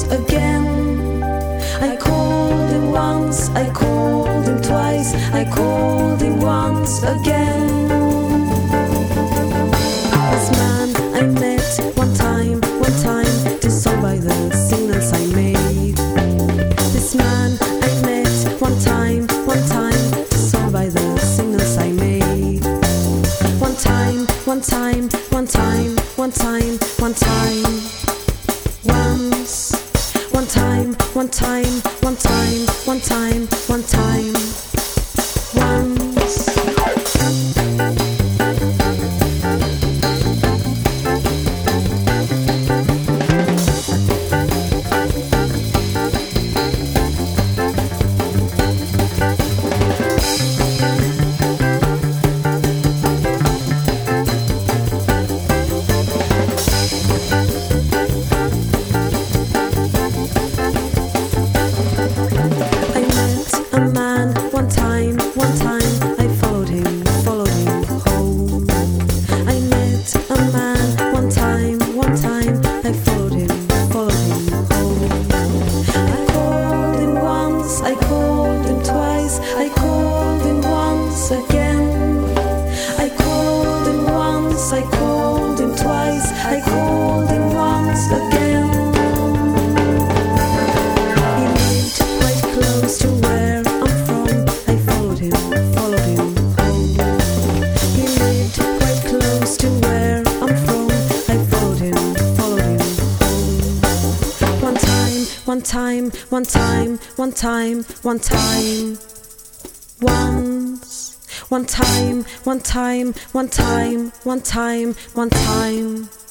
again. I called him once, I called him twice, I called him once again. This man I met one time, just saw by the signals I made. This man I met one time, just saw by the signals I made. One time, one time, one time, one time, one time. Once, one time, one time, one time, one time, one time. Once. I called him twice, I called him once again. He lived quite close to where I'm from. I followed him home. He lived quite close to where I'm from. I followed him home. One time, one time, one time, one time, one time. Once. One time, one time, one time, one time, one time.